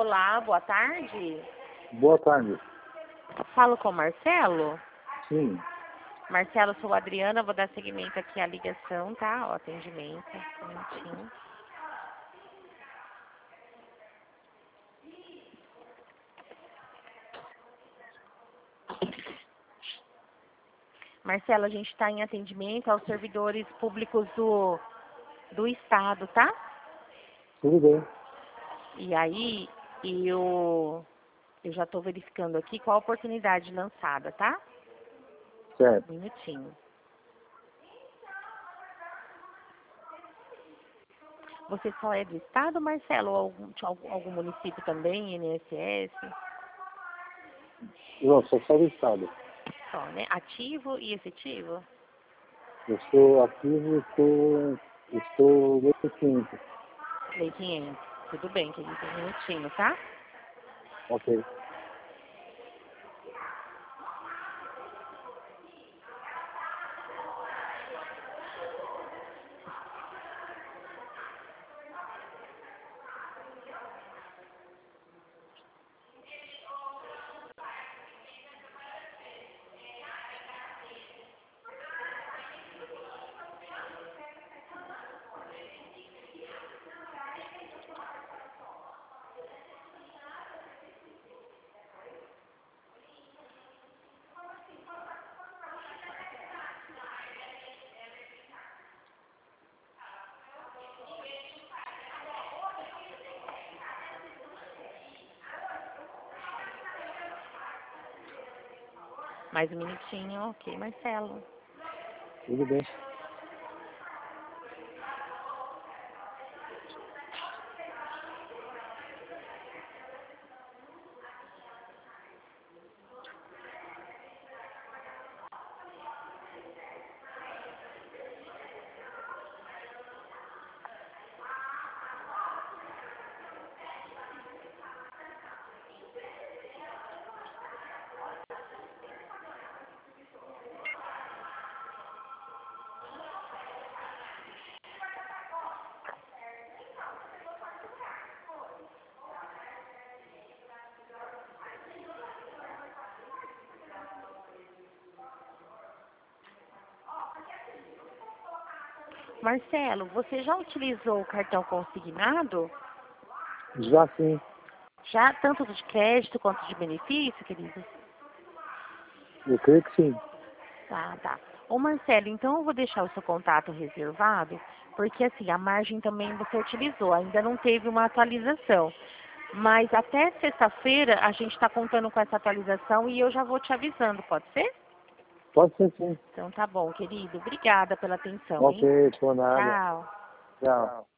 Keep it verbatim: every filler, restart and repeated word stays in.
Olá, boa tarde. Boa tarde. Falo com o Marcelo? Sim. Marcelo, sou a Adriana, vou dar seguimento aqui à ligação, tá? O atendimento, um minutinho. Marcelo, a gente está em atendimento aos servidores públicos do, do Estado, tá? Tudo bem. E aí, eu, eu já estou verificando aqui qual a oportunidade lançada, tá? Certo. Um minutinho. Você só é do Estado, Marcelo, ou algum, de algum, algum município também, I N S S? Não, sou só do Estado. Só, né? Ativo e efetivo? Eu sou ativo e estou, estou muito quinto. Lei quinhentos. Tudo bem, querido. Um minutinho, tá? Ok. Mais um minutinho. Ok, Marcelo. Tudo bem. Marcelo, você já utilizou o cartão consignado? Já sim. Já, tanto de crédito quanto de benefício, querido? Eu creio que sim. Tá, tá. Ô, Marcelo, então eu vou deixar o seu contato reservado, porque assim, a margem também você utilizou, ainda não teve uma atualização. Mas até sexta-feira a gente está contando com essa atualização e eu já vou te avisando, pode ser? Pode ser sim. Então tá bom, querido. Obrigada pela atenção, hein? Ok, por nada. Tchau. Tchau.